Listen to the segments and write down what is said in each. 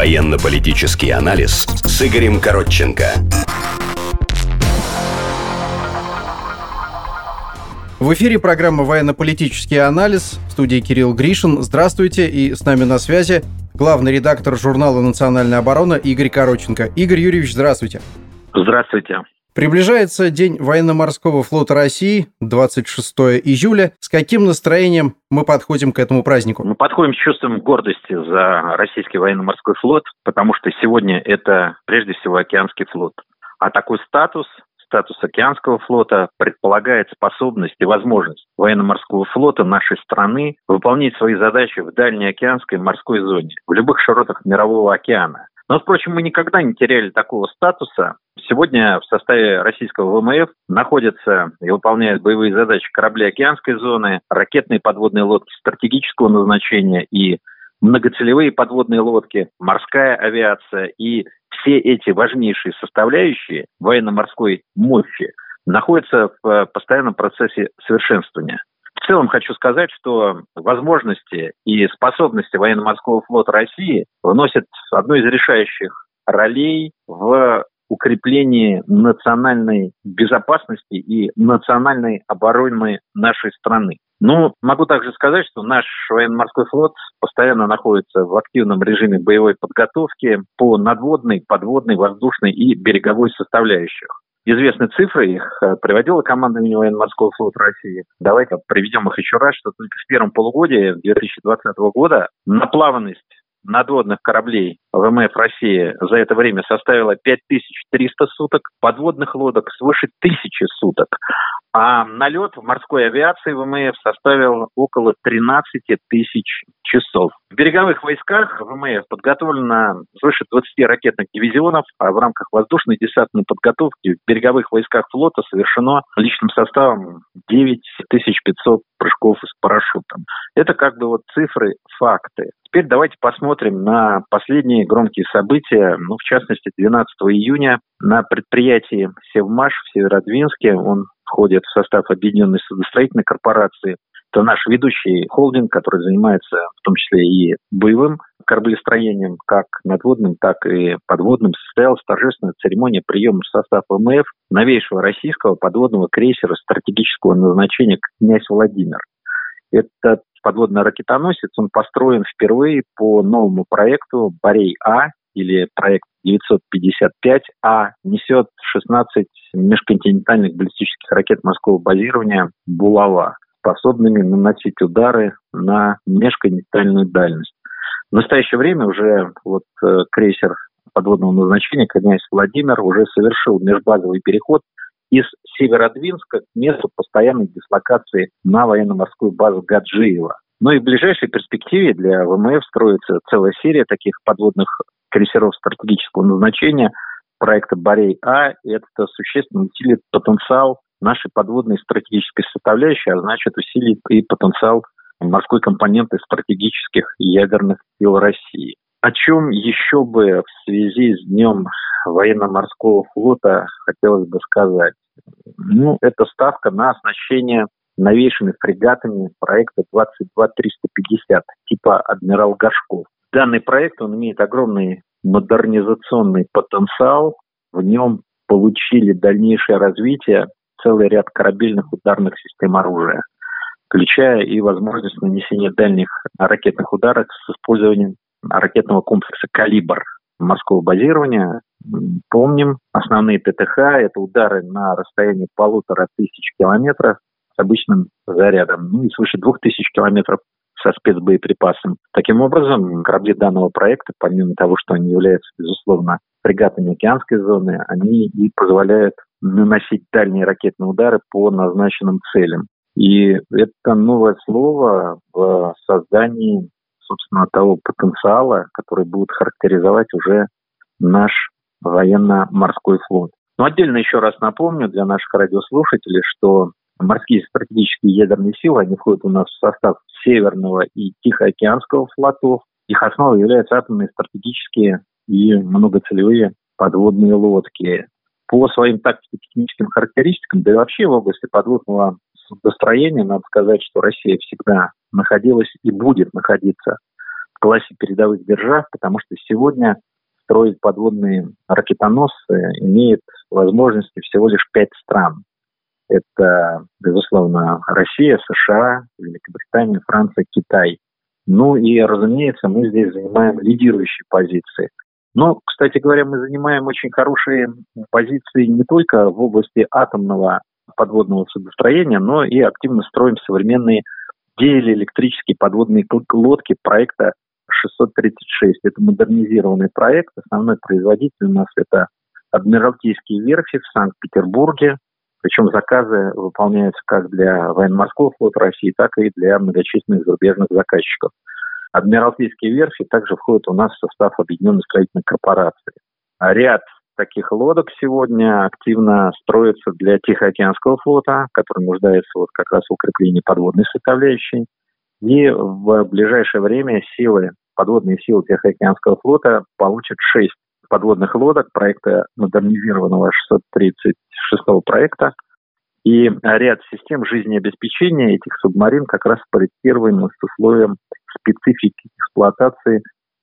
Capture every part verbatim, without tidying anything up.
Военно-политический анализ с Игорем Коротченко. В эфире программа «Военно-политический анализ». В студии Кирилл Гришин. Здравствуйте. И с нами на связи главный редактор журнала «Национальная оборона» Игорь Коротченко. Игорь Юрьевич, здравствуйте. Здравствуйте. Приближается День военно-морского флота России, двадцать шестого июля. С каким настроением мы подходим к этому празднику? Мы подходим с чувством гордости за российский военно-морской флот, потому что сегодня это прежде всего океанский флот. А такой статус, статус океанского флота предполагает способность и возможность военно-морского флота нашей страны выполнять свои задачи в дальней океанской морской зоне, в любых широтах Мирового океана. Но, впрочем, мы никогда не теряли такого статуса. Сегодня в составе российского ВМФ находятся и выполняют боевые задачи корабли океанской зоны, ракетные подводные лодки стратегического назначения и многоцелевые подводные лодки, морская авиация. И все эти важнейшие составляющие военно-морской мощи находятся в постоянном процессе совершенствования. В целом хочу сказать, что возможности и способности военно-морского флота России вносят одну из решающих ролей в укреплении национальной безопасности и национальной обороны нашей страны. Ну, могу также сказать, что наш военно-морской флот постоянно находится в активном режиме боевой подготовки по надводной, подводной, воздушной и береговой составляющих. Известны цифры, их приводила командование военно-морского флота России. Давайте приведем их еще раз, что только в первом полугодии две тысячи двадцатого года наплаванность надводных кораблей ВМФ России за это время составила пять тысяч триста суток, подводных лодок свыше тысячи суток, а налет в морской авиации ВМФ составил около тринадцать тысяч часов. В береговых войсках ВМФ подготовлено свыше двадцати ракетных дивизионов, а в рамках воздушной десантной подготовки в береговых войсках флота совершено личным составом девять тысяч пятьсот прыжков с парашютом. Это как бы вот цифры, факты. Теперь давайте посмотрим на последние громкие события. Ну, в частности, двенадцатого июня на предприятии «Севмаш» в Северодвинске, он входит в состав Объединенной судостроительной корпорации. Это наш ведущий холдинг, который занимается в том числе и боевым кораблестроением, как надводным, так и подводным. Состоялась торжественная церемония приема в состав ВМФ новейшего российского подводного крейсера стратегического назначения «Князь Владимир». Этот подводный ракетоносец, он построен впервые по новому проекту «Борей-А» или проект девятьсот пятьдесят пять А, несет шестнадцать межконтинентальных баллистических ракет морского базирования «Булава», способными наносить удары на межконтинентальную дальность. В настоящее время уже вот э, крейсер подводного назначения «Князь Владимир» уже совершил межбазовый переход из Северодвинска к месту постоянной дислокации на военно-морскую базу Гаджиево. Ну и в ближайшей перспективе для ВМФ строится целая серия таких подводных крейсеров стратегического назначения проекта «Борей-А». И это существенно усилит потенциал нашей подводной стратегической составляющей, а значит усилит и потенциал морской компоненты стратегических ядерных сил России. О чем еще бы в связи с Днем военно-морского флота хотелось бы сказать? Ну, это ставка на оснащение новейшими фрегатами проекта двадцать два триста пятьдесят типа «Адмирал Горшков». Данный проект, он имеет огромный модернизационный потенциал. В нем получили дальнейшее развитие целый ряд корабельных ударных систем оружия, включая и возможность нанесения дальних ракетных ударов с использованием ракетного комплекса «Калибр» морского базирования. Помним, основные ТТХ – это удары на расстоянии полутора тысяч километров с обычным зарядом, ну и свыше двух тысяч километров со спецбоеприпасом. Таким образом, корабли данного проекта, помимо того, что они являются, безусловно, фрегатами океанской зоны, они и позволяют наносить дальние ракетные удары по назначенным целям. И это новое слово в создании, собственно, того потенциала, который будет характеризовать уже наш военно-морской флот. Но отдельно еще раз напомню для наших радиослушателей, что морские стратегические ядерные силы, они входят у нас в состав Северного и Тихоокеанского флотов. Их основой являются атомные стратегические и многоцелевые подводные лодки. По своим тактико-техническим характеристикам, да и вообще в области подводного судостроения, надо сказать, что Россия всегда находилась и будет находиться в классе передовых держав, потому что сегодня строить подводные ракетоносцы имеет возможности всего лишь пять стран. Это, безусловно, Россия, США, Великобритания, Франция, Китай. Ну и, разумеется, мы здесь занимаем лидирующие позиции. Но, кстати говоря, мы занимаем очень хорошие позиции не только в области атомного подводного судостроения, но и активно строим современные дизель-электрические подводные лодки проекта шестьсот тридцать шесть. Это модернизированный проект. Основной производитель у нас это Адмиралтейские верфи в Санкт-Петербурге. Причем заказы выполняются как для военно-морского флота России, так и для многочисленных зарубежных заказчиков. Адмиралтейские верфи также входят у нас в состав Объединенной строительной корпорации. А ряд таких лодок сегодня активно строится для Тихоокеанского флота, который нуждается вот как раз в укреплении подводной составляющей. И в ближайшее время силы, подводные силы Тихоокеанского флота получат шесть подводных лодок проекта модернизированного шестьсот тридцать шестого проекта. И ряд систем жизнеобеспечения этих субмарин как раз проектируем с условием специфики эксплуатации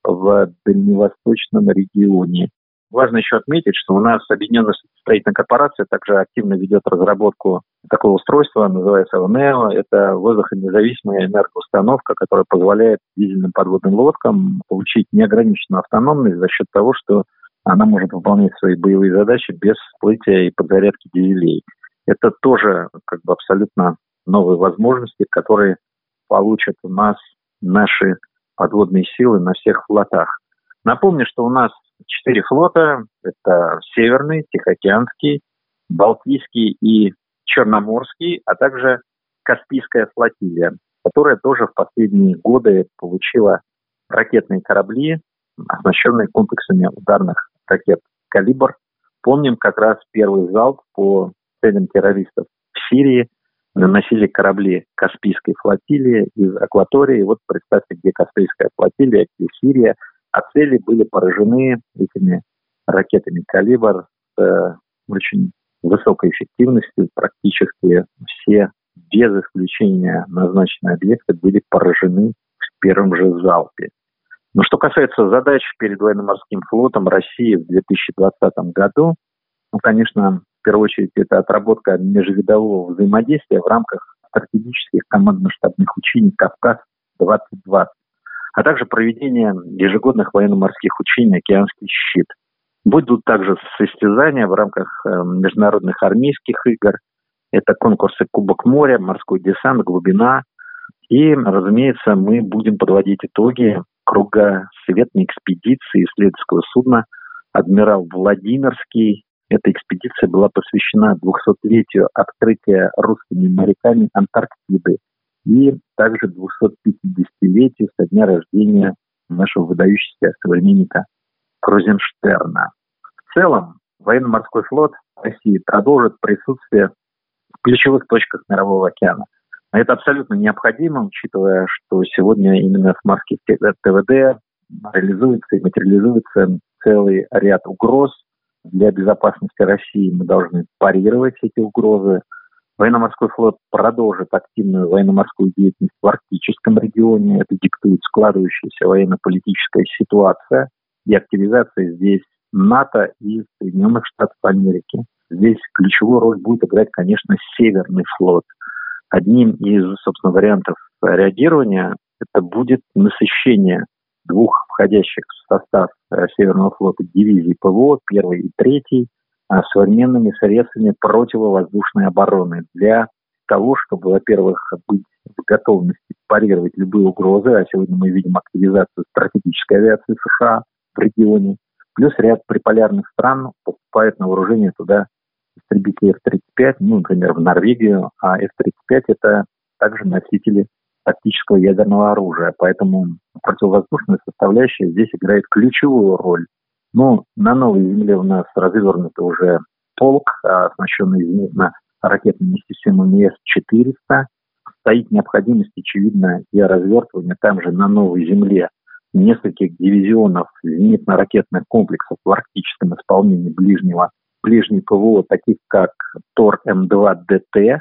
в дальневосточном регионе. Важно еще отметить, что у нас Объединенная строительная корпорация также активно ведет разработку такого устройства, называется ОНЕО. Это воздухонезависимая энергоустановка, которая позволяет дизельным подводным лодкам получить неограниченную автономность за счет того, что она может выполнять свои боевые задачи без всплытия и подзарядки дизелей. Это тоже как бы абсолютно новые возможности, которые получат у нас наши подводные силы на всех флотах. Напомню, что у нас четыре флота. Это Северный, Тихоокеанский, Балтийский и Черноморский, а также Каспийская флотилия, которая тоже в последние годы получила ракетные корабли, оснащенные комплексами ударных ракет «Калибр». Помним как раз первый залп по целям террористов в Сирии наносили корабли Каспийской флотилии из акватории. Вот представьте, где Каспийская флотилия, где Сирия. А цели были поражены этими ракетами «Калибр» с э, очень высокой эффективностью. Практически все, без исключения назначенные объекты, были поражены в первом же залпе. Но что касается задач перед военно-морским флотом России в две тысячи двадцатом году, ну, конечно, в первую очередь, это отработка межвидового взаимодействия в рамках стратегических командно-штабных учений «Кавказ-двадцать двадцать», а также проведение ежегодных военно-морских учений «Океанский щит». Будут также состязания в рамках международных армейских игр. Это конкурсы «Кубок моря», «Морской десант», «Глубина». И, разумеется, мы будем подводить итоги кругосветной экспедиции исследовательского судна «Адмирал Владимирский». Эта экспедиция была посвящена двухсотлетию открытия русскими моряками Антарктиды и также двухсотпятидесятилетию со дня рождения нашего выдающегося современника Крузенштерна. В целом, военно-морской флот России продолжит присутствие в ключевых точках Мирового океана. Это абсолютно необходимо, учитывая, что сегодня именно в морских ТВД реализуется и материализуется целый ряд угроз. Для безопасности России мы должны парировать эти угрозы. Военно-морской флот продолжит активную военно-морскую деятельность в арктическом регионе. Это диктует складывающаяся военно-политическая ситуация и активизация здесь НАТО и Соединенных Штатов Америки. Здесь ключевую роль будет играть, конечно, Северный флот. Одним из, собственно, вариантов реагирования это будет насыщение двух входящих в состав Северного флота дивизий ПВО, первой и третьей, современными средствами противовоздушной обороны для того, чтобы, во-первых, быть в готовности парировать любые угрозы, а сегодня мы видим активизацию стратегической авиации США в регионе, плюс ряд приполярных стран поступает на вооружение туда истребители эф тридцать пять, ну, например, в Норвегию, а эф тридцать пять это также носители тактического ядерного оружия, поэтому противовоздушная составляющая здесь играет ключевую роль. Ну, на новой земле у нас развернут уже полк, оснащенный зенитно-ракетными системами эс четыреста. Стоит необходимость, очевидно, и развертывания там же на новой земле нескольких дивизионов зенитно-ракетных комплексов в арктическом исполнении ближнего, ближней ПВО, таких как Тор М два Д Т,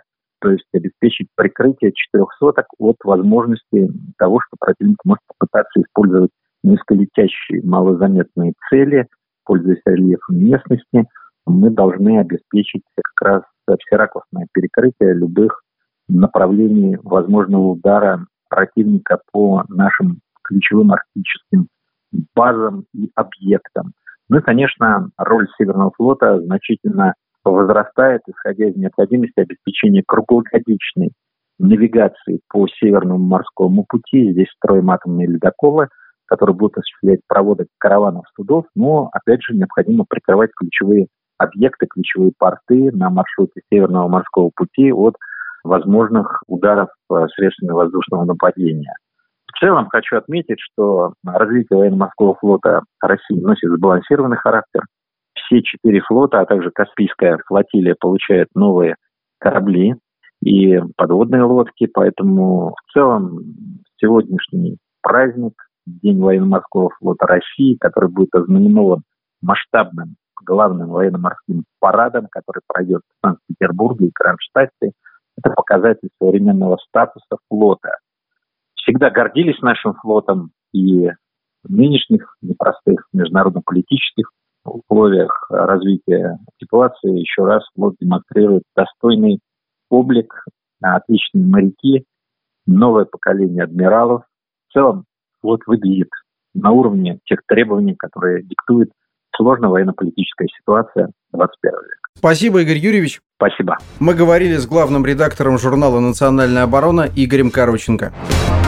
то есть обеспечить прикрытие четырехсоток от возможности того, что противник может попытаться использовать низколетящие малозаметные цели, пользуясь рельефом местности. Мы должны обеспечить как раз всеракостное перекрытие любых направлений возможного удара противника по нашим ключевым арктическим базам и объектам. Ну и, конечно, роль Северного флота значительно возрастает, исходя из необходимости обеспечения круглогодичной навигации по Северному морскому пути. Здесь строим атомные ледоколы, которые будут осуществлять проводок караванов судов, но, опять же, необходимо прикрывать ключевые объекты, ключевые порты на маршруте Северного морского пути от возможных ударов средствами воздушного нападения. В целом хочу отметить, что развитие военно-морского флота России носит сбалансированный характер. Все четыре флота, а также Каспийская флотилия получают новые корабли и подводные лодки, поэтому в целом сегодняшний праздник, День военно-морского флота России, который будет ознаменован масштабным главным военно-морским парадом, который пройдет в Санкт-Петербурге и Кронштадте, это показатель современного статуса флота. Всегда гордились нашим флотом и в нынешних непростых международно-политических условиях развития ситуации. Еще раз флот демонстрирует достойный облик, отличные моряки, новое поколение адмиралов. В целом флот выглядит на уровне тех требований, которые диктует сложная военно-политическая ситуация двадцать первого века. Спасибо, Игорь Юрьевич. Спасибо. Мы говорили с главным редактором журнала «Национальная оборона» Игорем Короченко.